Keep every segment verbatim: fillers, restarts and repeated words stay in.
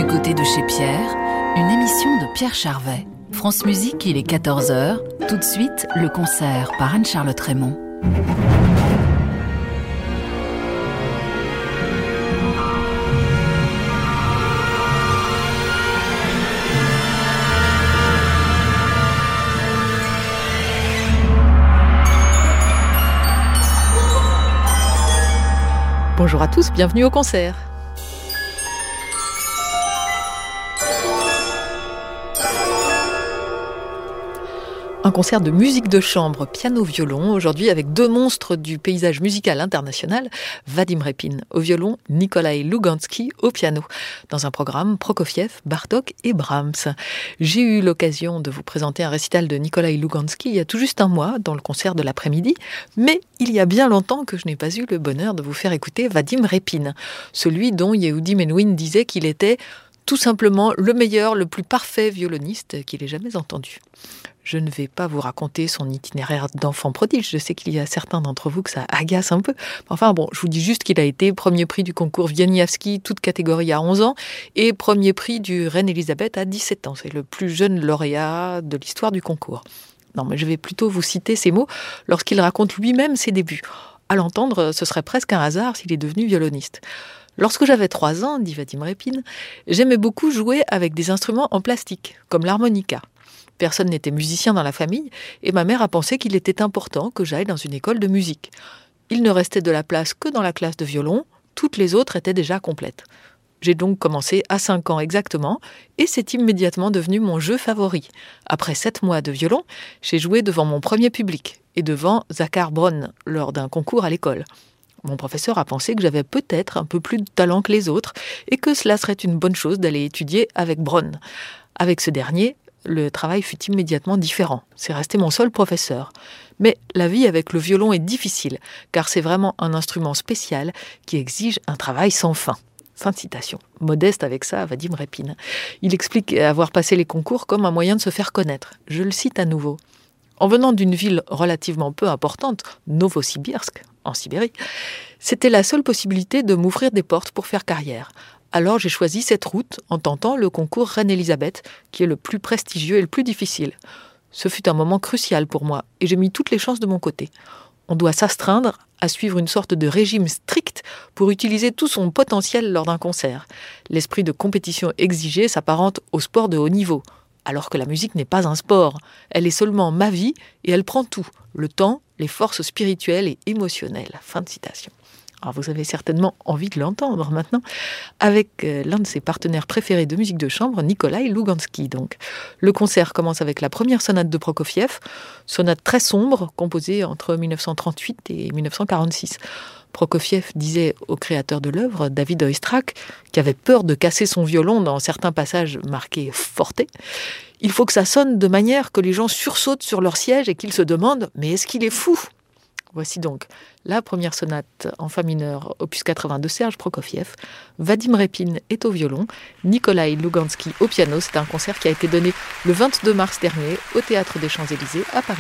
Du côté de chez Pierre, une émission de Pierre Charvet. France Musique, il est quatorze heures. Tout de suite, le concert par Anne-Charlotte Raymond. Bonjour à tous, bienvenue au concert. Un concert de musique de chambre, piano-violon, aujourd'hui avec deux monstres du paysage musical international, Vadim Repin au violon, Nikolaï Louganski au piano, dans un programme Prokofiev, Bartók et Brahms. J'ai eu l'occasion de vous présenter un récital de Nikolaï Louganski il y a tout juste un mois, dans le concert de l'après-midi, mais il y a bien longtemps que je n'ai pas eu le bonheur de vous faire écouter Vadim Repin, celui dont Yehudi Menuhin disait qu'il était tout simplement le meilleur, le plus parfait violoniste qu'il ait jamais entendu. Je ne vais pas vous raconter son itinéraire d'enfant prodige. Je sais qu'il y a certains d'entre vous que ça agace un peu. Enfin bon, je vous dis juste qu'il a été premier prix du concours Wieniawski, toute catégorie à onze ans, et premier prix du Reine Elisabeth à dix-sept ans. C'est le plus jeune lauréat de l'histoire du concours. Non, mais je vais plutôt vous citer ces mots lorsqu'il raconte lui-même ses débuts. À l'entendre, ce serait presque un hasard s'il est devenu violoniste. Lorsque j'avais trois ans, dit Vadim Repin, j'aimais beaucoup jouer avec des instruments en plastique, comme l'harmonica. Personne n'était musicien dans la famille et ma mère a pensé qu'il était important que j'aille dans une école de musique. Il ne restait de la place que dans la classe de violon, toutes les autres étaient déjà complètes. J'ai donc commencé à cinq ans exactement et c'est immédiatement devenu mon jeu favori. Après sept mois de violon, j'ai joué devant mon premier public et devant Zakhar Bron lors d'un concours à l'école. Mon professeur a pensé que j'avais peut-être un peu plus de talent que les autres et que cela serait une bonne chose d'aller étudier avec Bron. Avec ce dernier, le travail fut immédiatement différent. C'est resté mon seul professeur. Mais la vie avec le violon est difficile, car c'est vraiment un instrument spécial qui exige un travail sans fin. Fin de citation. Modeste avec ça, Vadim Repin. Il explique avoir passé les concours comme un moyen de se faire connaître. Je le cite à nouveau. En venant d'une ville relativement peu importante, Novosibirsk, en Sibérie, c'était la seule possibilité de m'ouvrir des portes pour faire carrière. Alors j'ai choisi cette route en tentant le concours Reine Elisabeth, qui est le plus prestigieux et le plus difficile. Ce fut un moment crucial pour moi et j'ai mis toutes les chances de mon côté. On doit s'astreindre à suivre une sorte de régime strict pour utiliser tout son potentiel lors d'un concert. L'esprit de compétition exigé s'apparente au sport de haut niveau, alors que la musique n'est pas un sport. Elle est seulement ma vie et elle prend tout, le temps, les forces spirituelles et émotionnelles. Fin de citation. Alors vous avez certainement envie de l'entendre maintenant, avec euh, l'un de ses partenaires préférés de musique de chambre, Nikolaï Louganski. Donc. Le concert commence avec la première sonate de Prokofiev, sonate très sombre, composée entre dix-neuf cent trente-huit et dix-neuf cent quarante-six. Prokofiev disait au créateur de l'œuvre, David Oistrakh, qui avait peur de casser son violon dans certains passages marqués forte. Il faut que ça sonne de manière que les gens sursautent sur leur siège et qu'ils se demandent « mais est-ce qu'il est fou ?» Voici donc la première sonate en fa mineur, opus quatre-vingt-deux, Serge Prokofiev. Vadim Repin est au violon, Nikolaï Louganski au piano. C'est un concert qui a été donné le vingt-deux mars dernier au Théâtre des Champs-Élysées à Paris.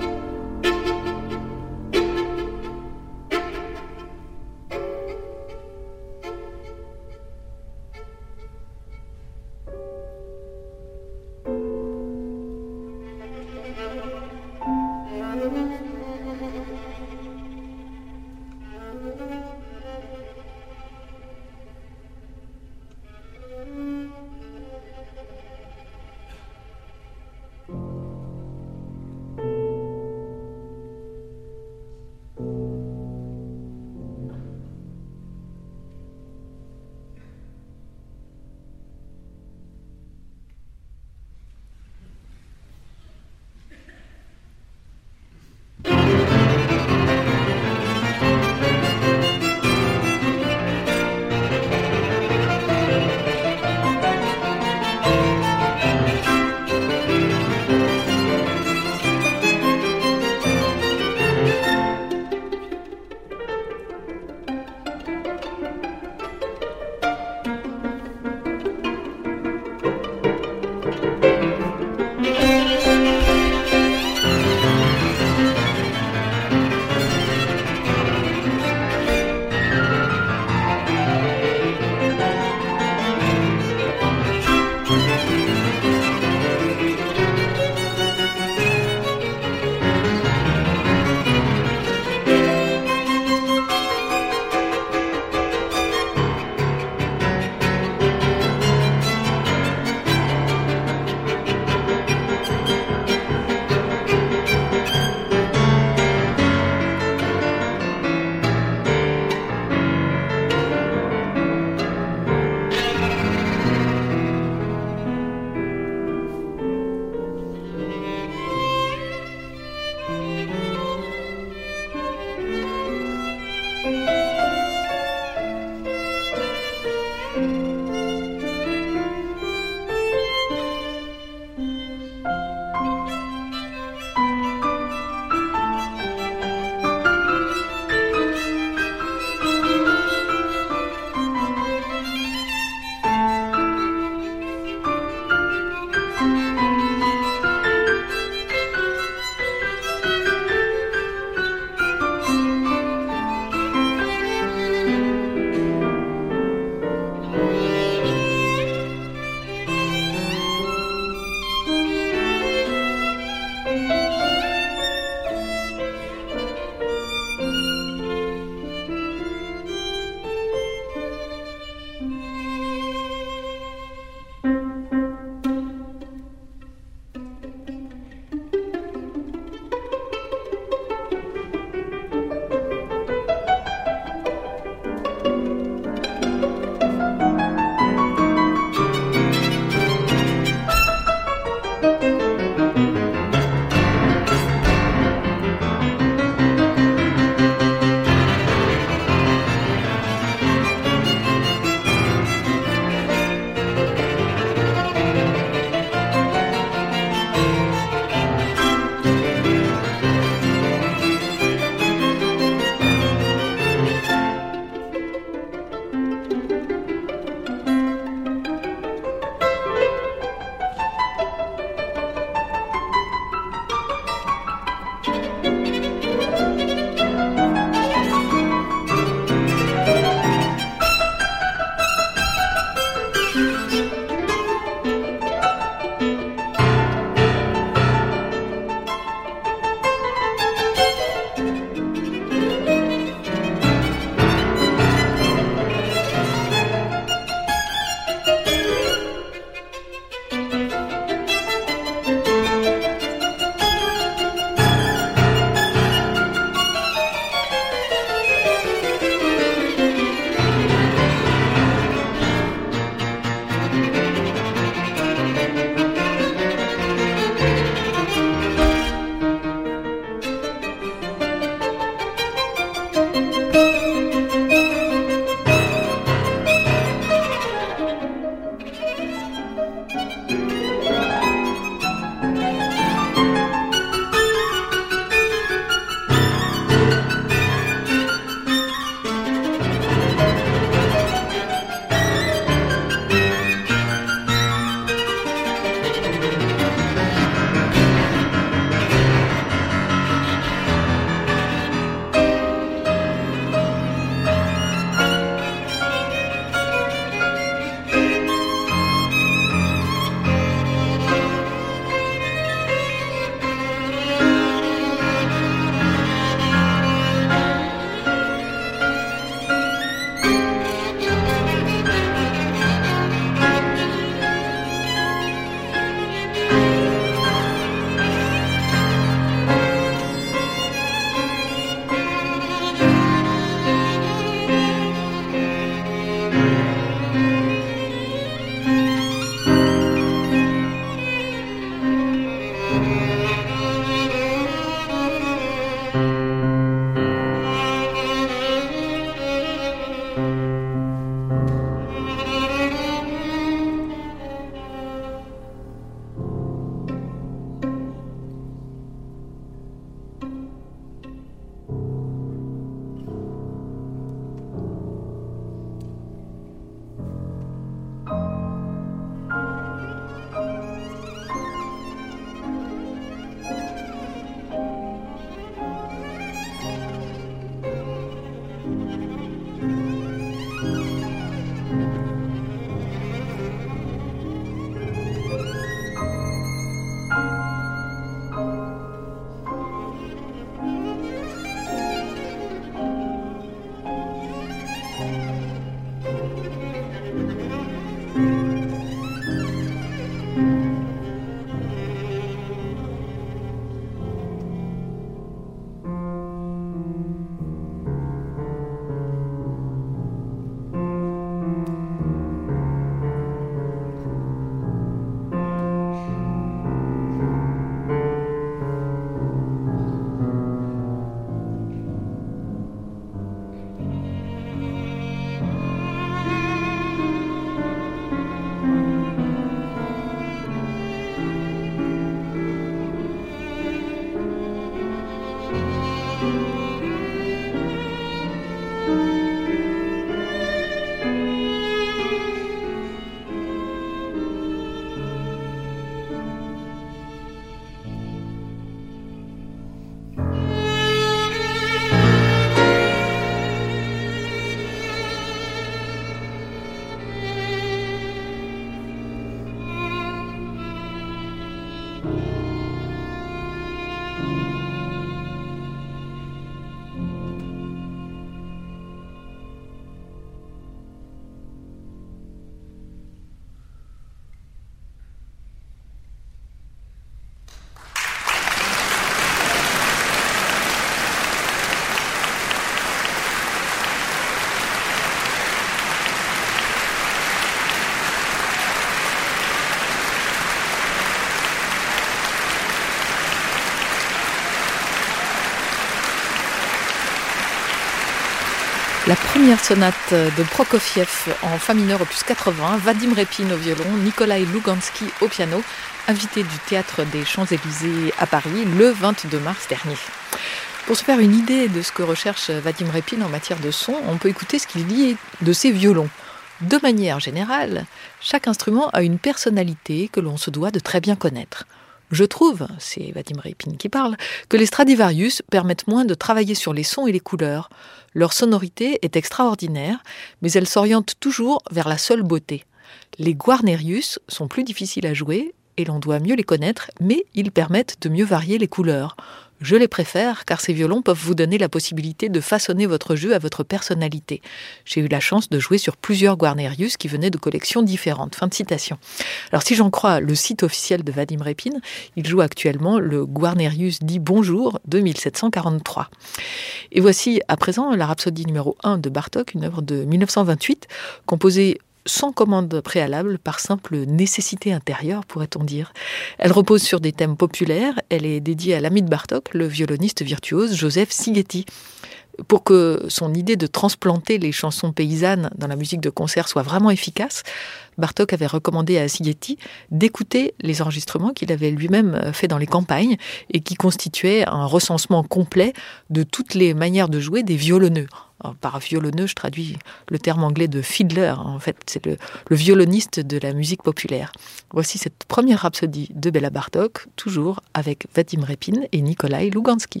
La première sonate de Prokofiev en fa mineur opus quatre-vingts, Vadim Repin au violon, Nikolai Lugansky au piano, invité du Théâtre des Champs-Élysées à Paris le vingt-deux mars dernier. Pour se faire une idée de ce que recherche Vadim Repin en matière de son, on peut écouter ce qu'il dit de ses violons. De manière générale, chaque instrument a une personnalité que l'on se doit de très bien connaître. Je trouve, c'est Vadim Repin qui parle, que les Stradivarius permettent moins de travailler sur les sons et les couleurs. Leur sonorité est extraordinaire, mais elle s'oriente toujours vers la seule beauté. Les Guarnerius sont plus difficiles à jouer et l'on doit mieux les connaître, mais ils permettent de mieux varier les couleurs. Je les préfère car ces violons peuvent vous donner la possibilité de façonner votre jeu à votre personnalité. J'ai eu la chance de jouer sur plusieurs Guarnerius qui venaient de collections différentes. Fin de citation. Alors si j'en crois le site officiel de Vadim Repin, il joue actuellement le Guarnerius dit Bonjour de mille sept cent quarante-trois. Et voici à présent la Rhapsodie numéro un de Bartók, une œuvre de mille neuf cent vingt-huit, composée sans commande préalable, par simple nécessité intérieure, pourrait-on dire. Elle repose sur des thèmes populaires, elle est dédiée à l'ami de Bartók, le violoniste virtuose Joseph Szigeti. Pour que son idée de transplanter les chansons paysannes dans la musique de concert soit vraiment efficace, Bartók avait recommandé à Szigeti d'écouter les enregistrements qu'il avait lui-même fait dans les campagnes et qui constituaient un recensement complet de toutes les manières de jouer des violonneux. Alors, par violonneux, je traduis le terme anglais de fiddler. En fait, c'est le, le violoniste de la musique populaire. Voici cette première rhapsodie de Béla Bartók, toujours avec Vadim Repin et Nikolai Lugansky.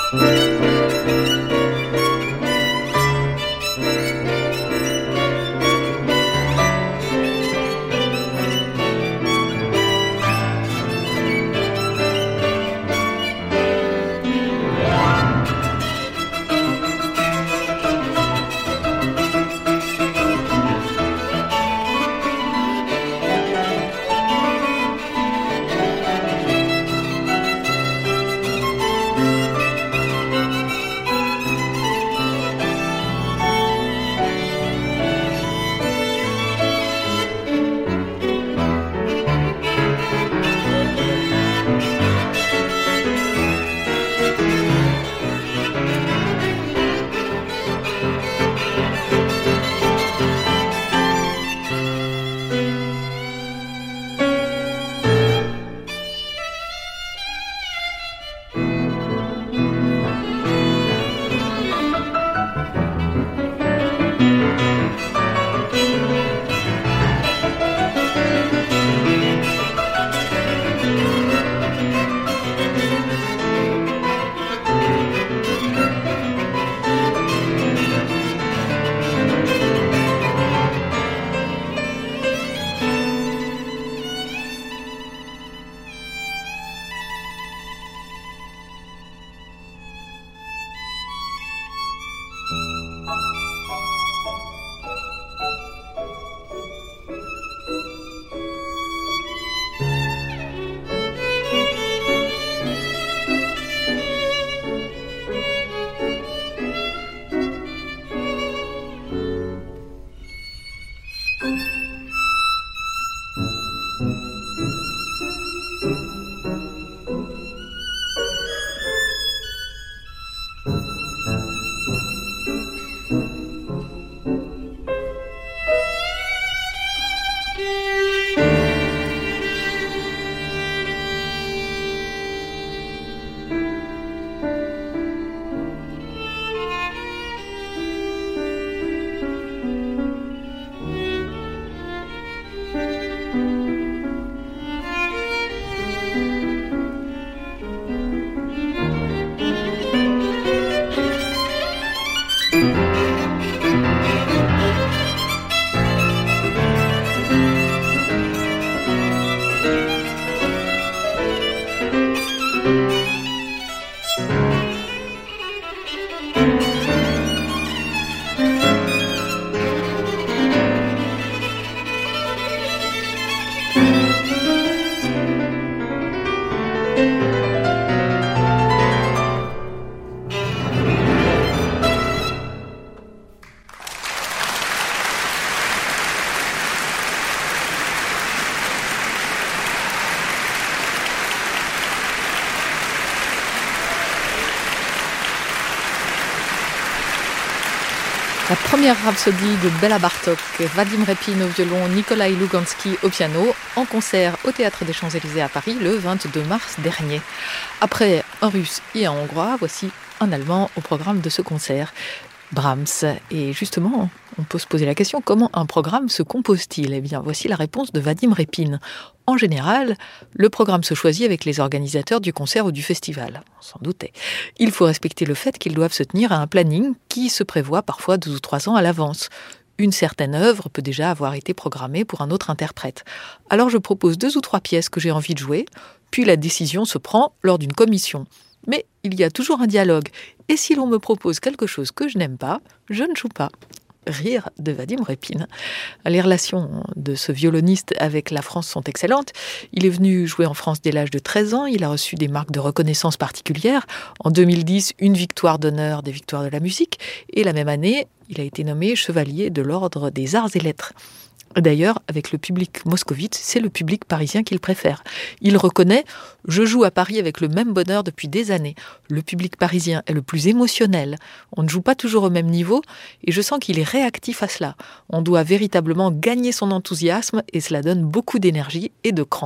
La première rhapsodie de Béla Bartók, Vadim Repin au violon, Nikolai Luganski au piano, en concert au Théâtre des Champs-Élysées à Paris le vingt-deux mars dernier. Après un russe et un hongrois, voici un allemand au programme de ce concert, Brahms. Et justement, on peut se poser la question, comment un programme se compose-t-il ? Eh bien, voici la réponse de Vadim Repin. En général, le programme se choisit avec les organisateurs du concert ou du festival, on s'en doutait. Il faut respecter le fait qu'ils doivent se tenir à un planning qui se prévoit parfois deux ou trois ans à l'avance. Une certaine œuvre peut déjà avoir été programmée pour un autre interprète. Alors je propose deux ou trois pièces que j'ai envie de jouer, puis la décision se prend lors d'une commission. Mais il y a toujours un dialogue, et si l'on me propose quelque chose que je n'aime pas, je ne joue pas. Rire de Vadim Repin. Les relations de ce violoniste avec la France sont excellentes. Il est venu jouer en France dès l'âge de treize ans. Il a reçu des marques de reconnaissance particulières. En deux mille dix, une victoire d'honneur des Victoires de la musique. Et la même année, il a été nommé chevalier de l'Ordre des Arts et Lettres. D'ailleurs, avec le public moscovite, c'est le public parisien qu'il préfère. Il reconnaît « Je joue à Paris avec le même bonheur depuis des années. Le public parisien est le plus émotionnel. On ne joue pas toujours au même niveau et je sens qu'il est réactif à cela. On doit véritablement gagner son enthousiasme et cela donne beaucoup d'énergie et de cran. »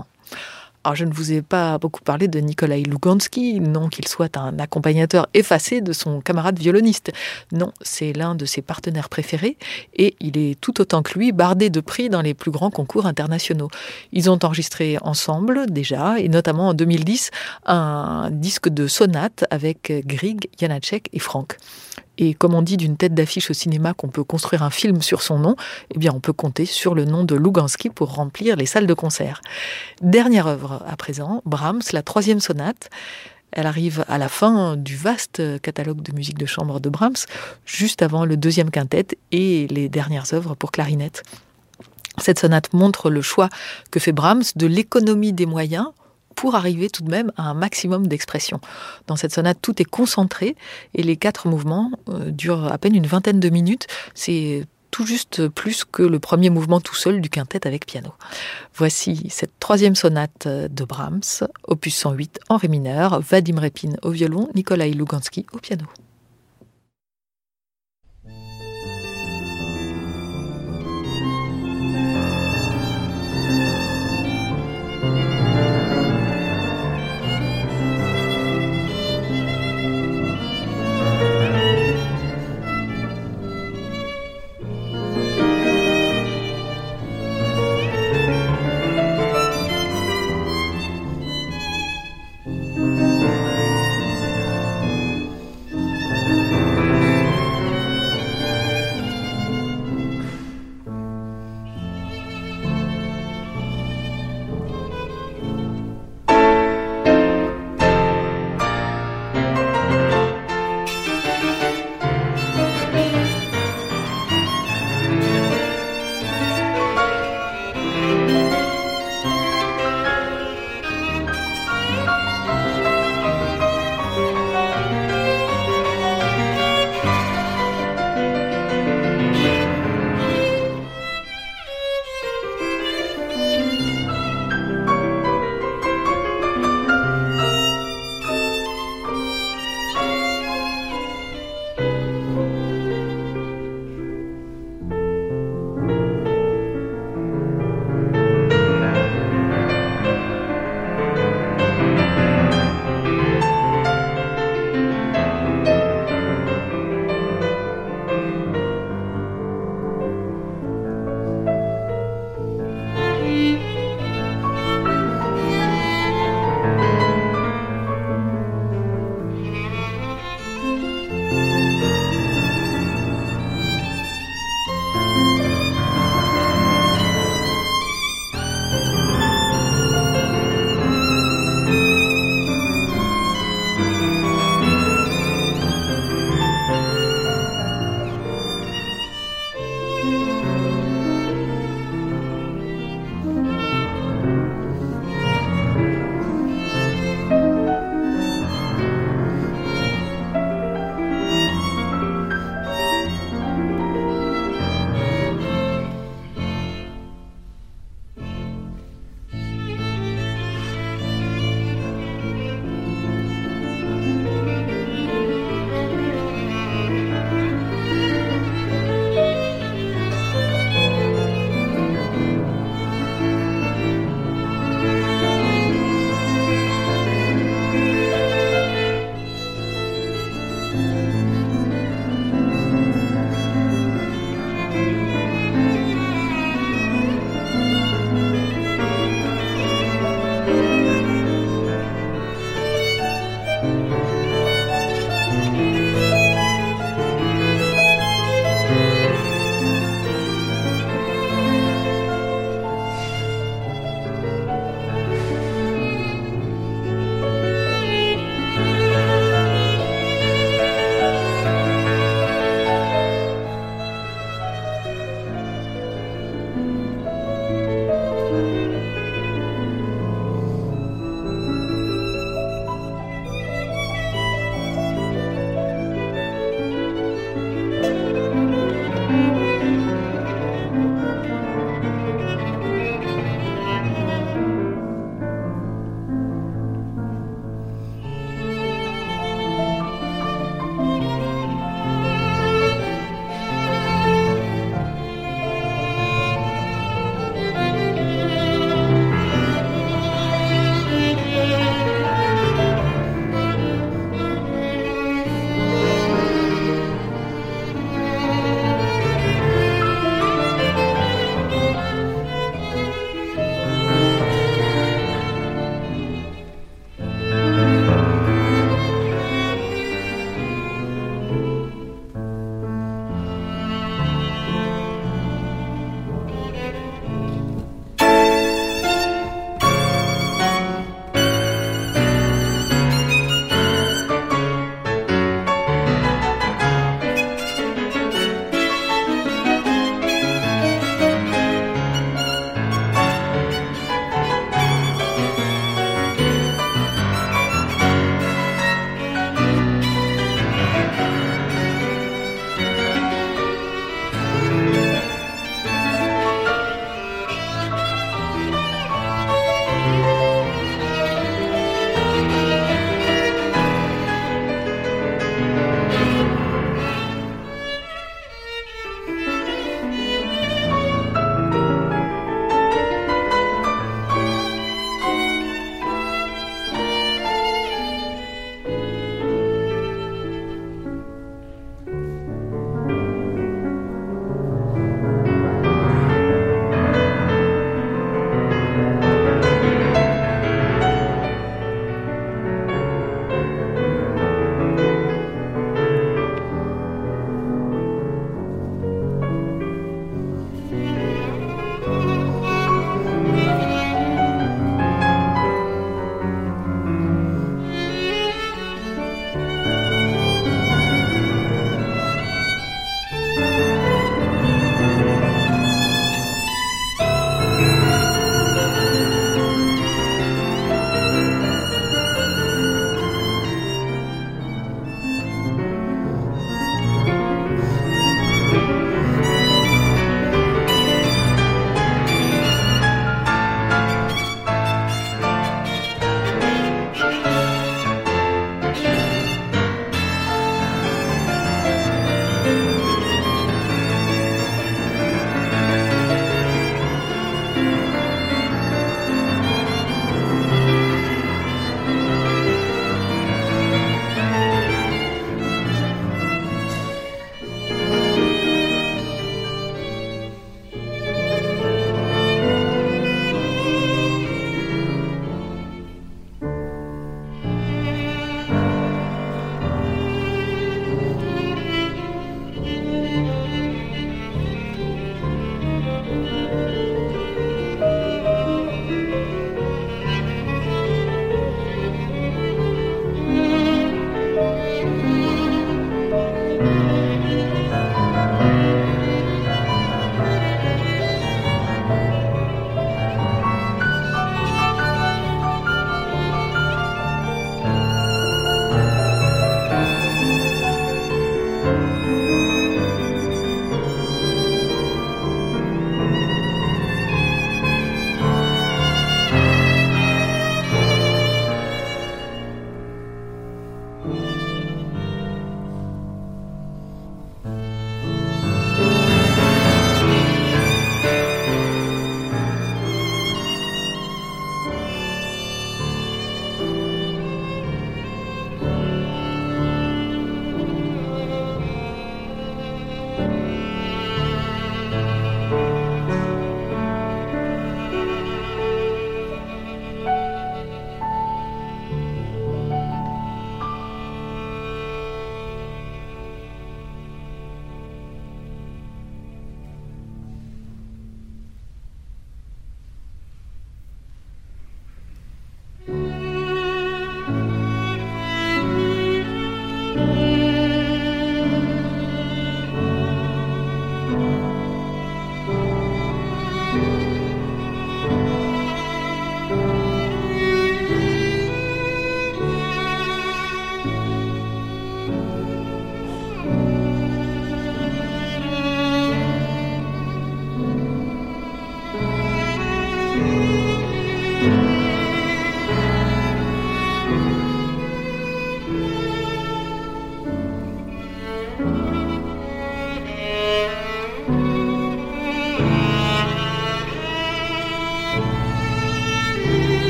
Alors, je ne vous ai pas beaucoup parlé de Nikolaï Louganski, non qu'il soit un accompagnateur effacé de son camarade violoniste. Non, c'est l'un de ses partenaires préférés et il est tout autant que lui bardé de prix dans les plus grands concours internationaux. Ils ont enregistré ensemble déjà, et notamment en deux mille dix, un disque de sonate avec Grieg, Janacek et Franck. Et comme on dit d'une tête d'affiche au cinéma qu'on peut construire un film sur son nom, eh bien on peut compter sur le nom de Louganski pour remplir les salles de concert. Dernière œuvre à présent, Brahms, la troisième sonate. Elle arrive à la fin du vaste catalogue de musique de chambre de Brahms, juste avant le deuxième quintet et les dernières œuvres pour clarinette. Cette sonate montre le choix que fait Brahms de l'économie des moyens pour arriver tout de même à un maximum d'expression. Dans cette sonate, tout est concentré et les quatre mouvements euh, durent à peine une vingtaine de minutes. C'est tout juste plus que le premier mouvement tout seul du quintet avec piano. Voici cette troisième sonate de Brahms, opus cent huit en ré mineur, Vadim Repin au violon, Nikolaï Louganski au piano.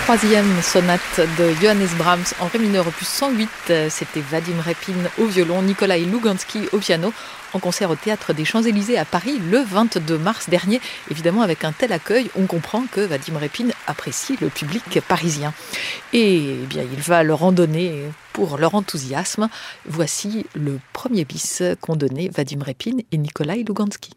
troisième sonate de Johannes Brahms en ré mineur opus cent huit. C'était Vadim Repin au violon, Nikolai Lugansky au piano, en concert au Théâtre des Champs-Élysées à Paris le vingt-deux mars dernier. Évidemment, avec un tel accueil, on comprend que Vadim Repin apprécie le public parisien. Et eh bien, il va leur en donner pour leur enthousiasme. Voici le premier bis qu'ont donné Vadim Repin et Nikolai Lugansky.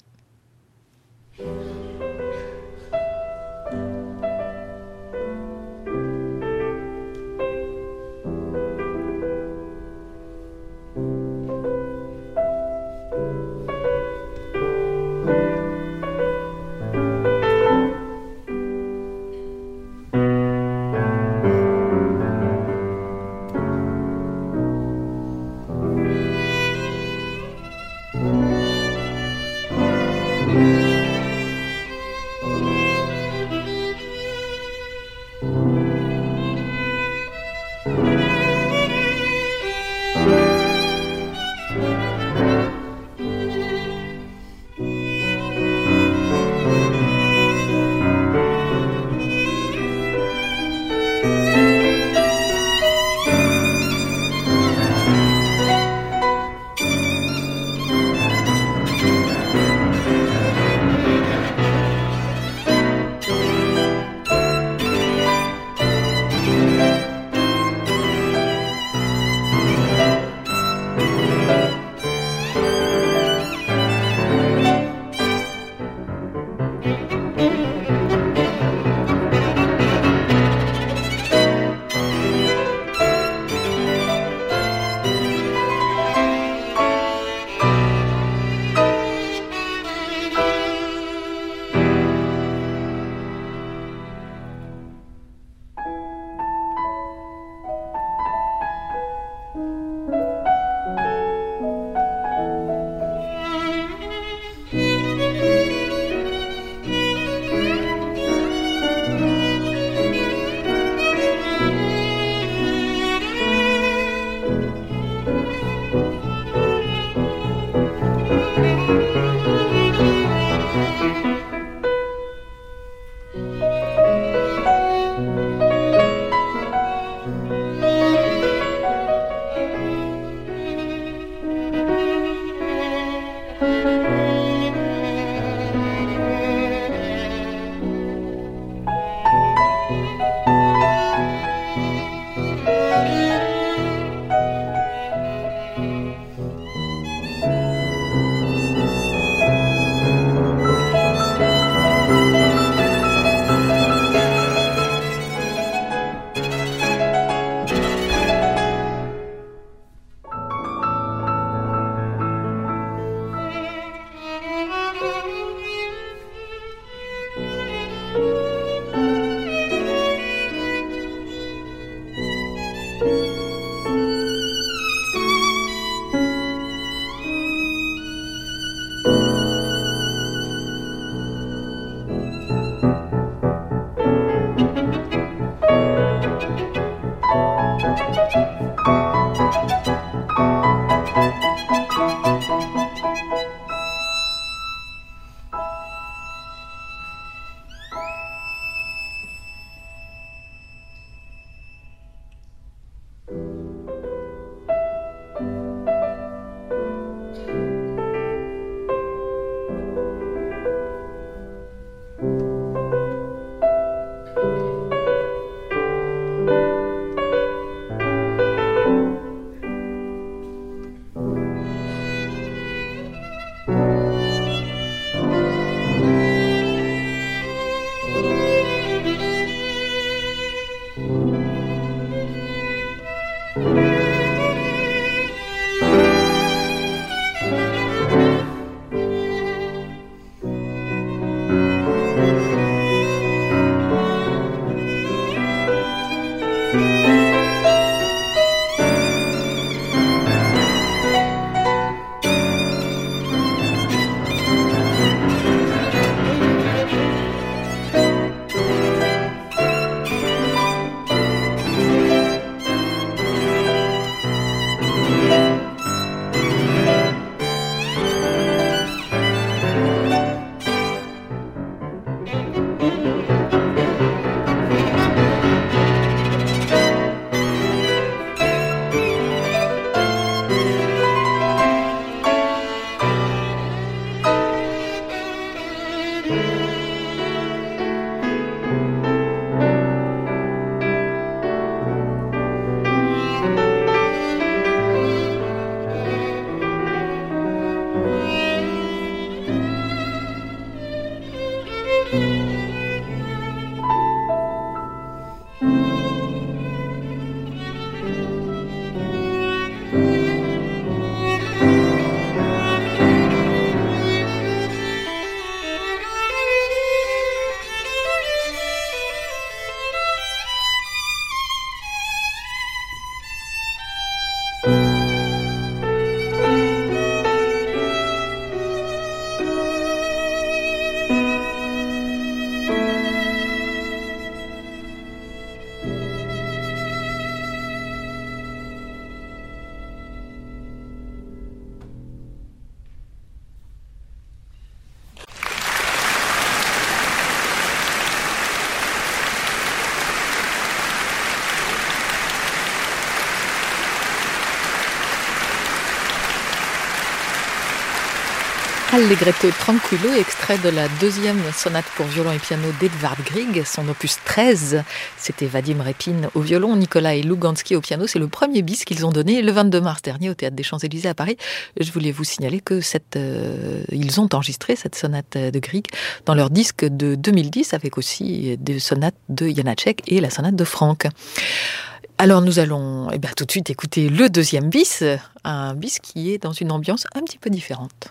Allegretto tranquillo, extrait de la deuxième sonate pour violon et piano d'Edvard Grieg, son opus treize. C'était Vadim Repin au violon, Nikolai Luganski au piano. C'est le premier bis qu'ils ont donné le vingt-deux mars dernier au Théâtre des Champs-Élysées à Paris. Je voulais vous signaler que cette, euh, ils ont enregistré cette sonate de Grieg dans leur disque de deux mille dix, avec aussi des sonates de Janáček et la sonate de Franck. Alors nous allons eh bien, tout de suite écouter le deuxième bis, un bis qui est dans une ambiance un petit peu différente.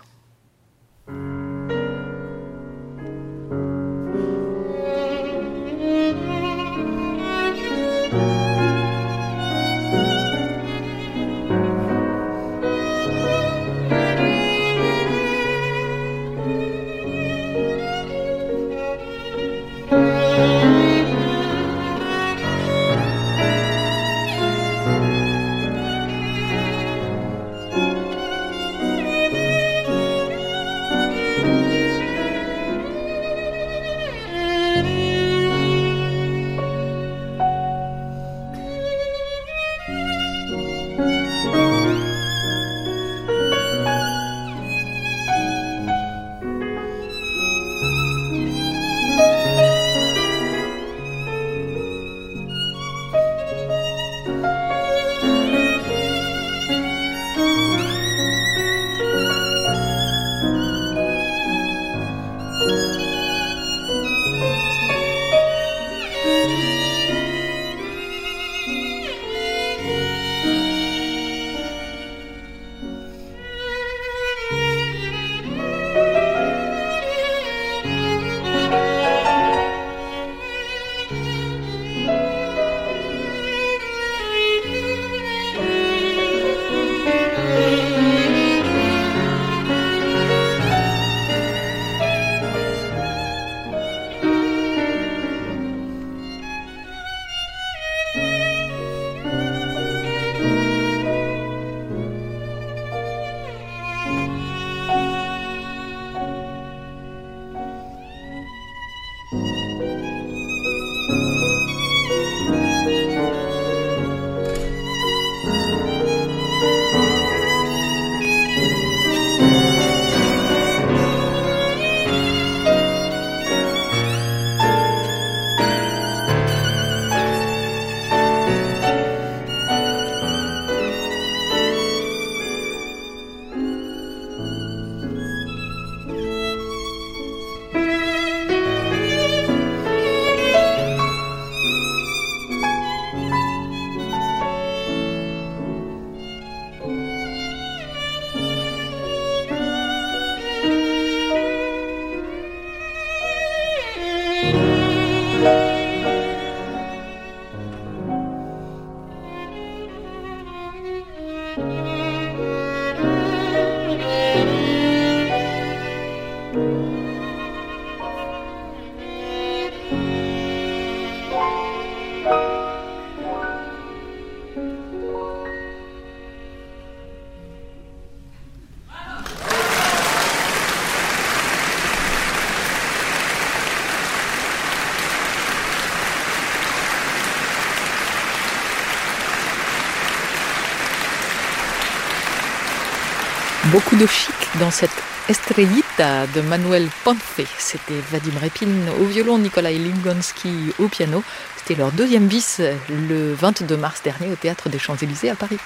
Beaucoup de chic dans cette Estrellita de Manuel Ponce. C'était Vadim Repin au violon, Nikolai Luganski au piano. C'était leur deuxième bis le vingt-deux mars dernier au Théâtre des Champs-Élysées à Paris.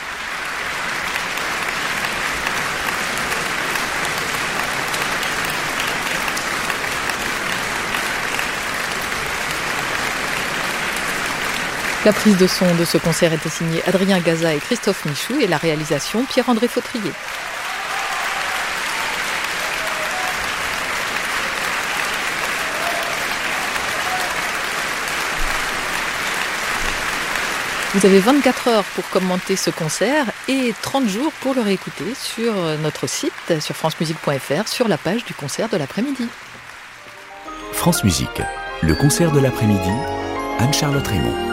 La prise de son de ce concert était signée Adrien Gaza et Christophe Michou et la réalisation Pierre-André Fautrier. Vous avez vingt-quatre heures pour commenter ce concert et trente jours pour le réécouter sur notre site, sur francemusique point f r, sur la page du concert de l'après-midi. France Musique, le concert de l'après-midi, Anne-Charlotte Raymond.